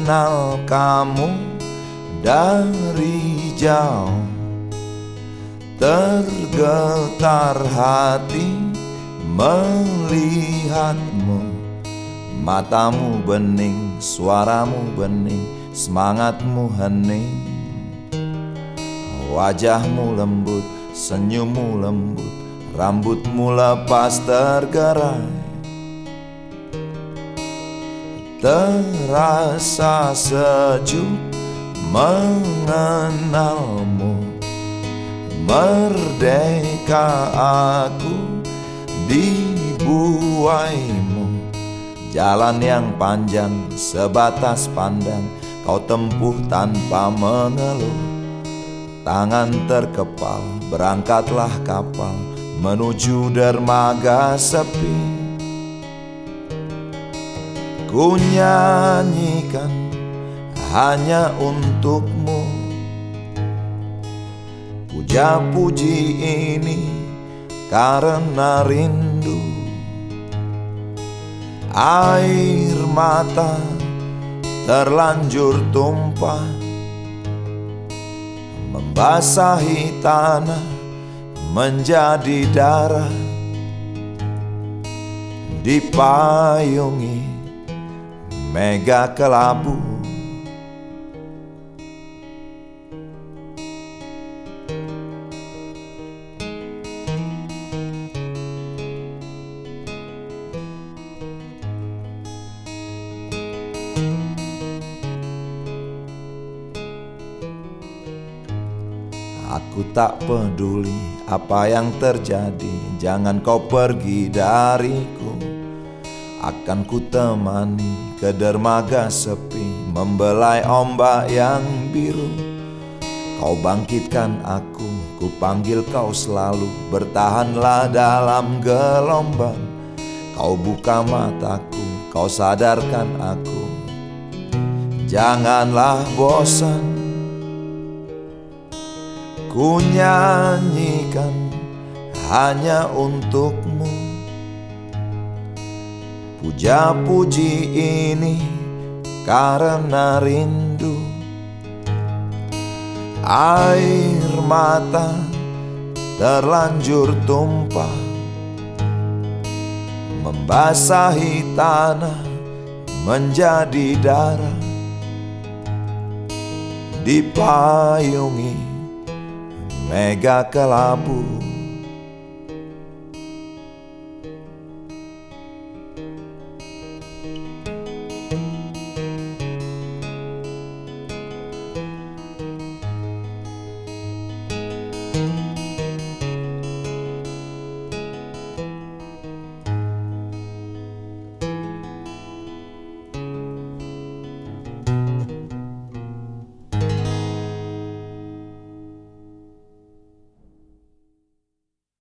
mengenal kamu dari jauh. Tergetar hati melihatmu. Matamu bening, suaramu bening, semangatmu hening. Wajahmu lembut, senyummu lembut, rambutmu lepas tergerai. Terasa sejuk mengenalmu. Merdeka aku dibuaimu. Jalan yang panjang sebatas pandang kau tempuh tanpa mengeluh. Tangan terkepal berangkatlah kapal menuju dermaga sepi. Ku nyanyikan hanya untukmu. Puja-puji ini karena rindu. Air mata terlanjur tumpah, membasahi tanah menjadi darah. Dipayungi mega kelabu. Aku tak peduli apa yang terjadi, jangan kau pergi dariku. Akan ku temani ke dermaga sepi, membelai ombak yang biru. Kau bangkitkan aku, ku panggil kau selalu, bertahanlah dalam gelombang. Kau buka mataku, kau sadarkan aku, janganlah bosan. Ku nyanyikan hanya untukmu. Puja-puji ini karena rindu. Air mata terlanjur tumpah, membasahi tanah menjadi darah. Dipayungi mega kelabu.